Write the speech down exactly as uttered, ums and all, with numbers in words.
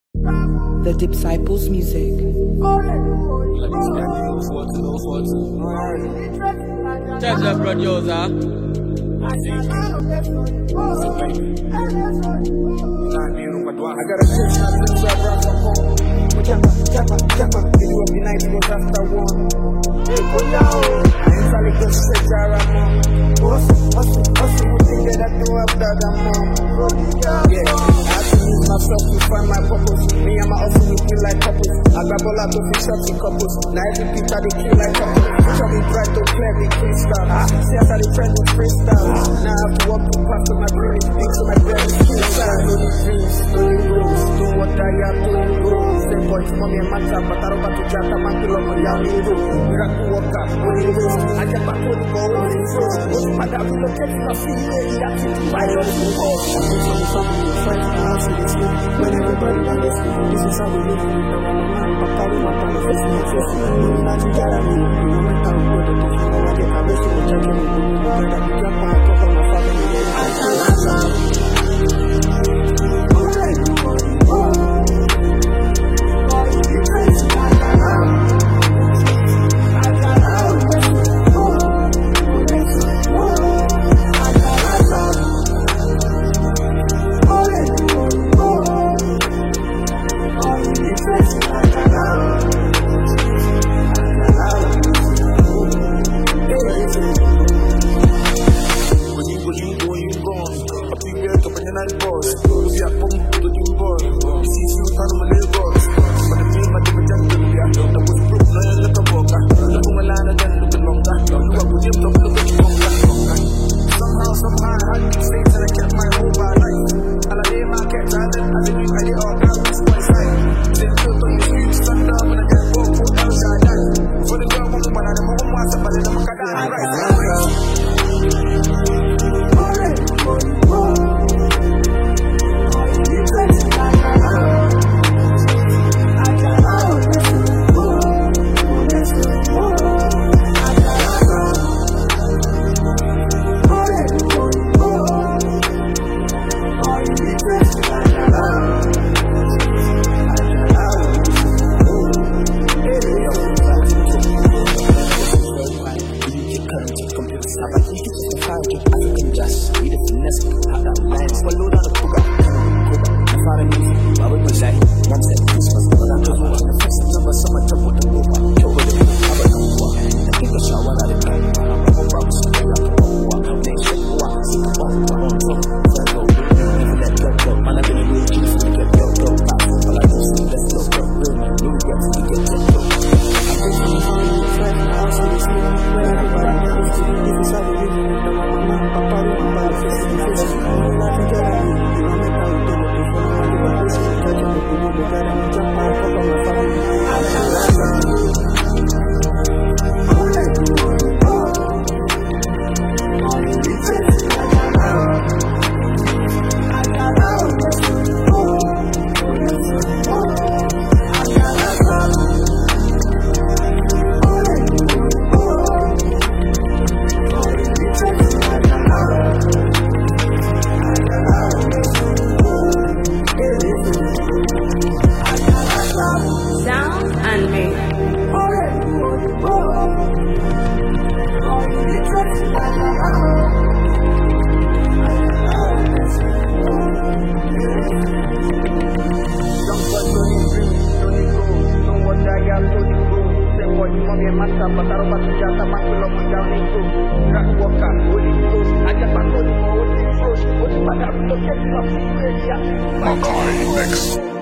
The Disciples Music. Judge the producer. I got a fish now since I brought from home. Japa, japa, japa. It will be nice because after one. I ain't trying to go straight to our mom. Hustle, hustle, hustle. You think that I do after that mom? Yeah, I have to use myself to find my purpose. Me and my hustle, we feel like couples. I grab all out of fish shots in couples. Now every pizza they kill like couples. Show me bright to clear the crystal. See after the friend with freestyle. Now I have to walk through past my brain. Into my belly, inside. No dreams, no rules. Do what I have to improve. Same boy, mommy and matter. But I don't got to jack. I'm a killer for young hero. Miracle worker, only rules. I get back on the ball, only rules. What's my dad? We don't get enough in here. He has to buy your football. When everybody done this, this is how we live. Papa, my papa, face my face. Not together, we don't make time for the different. I get a best of the check in. I got to jump on top of my father. I can't Makai Mix.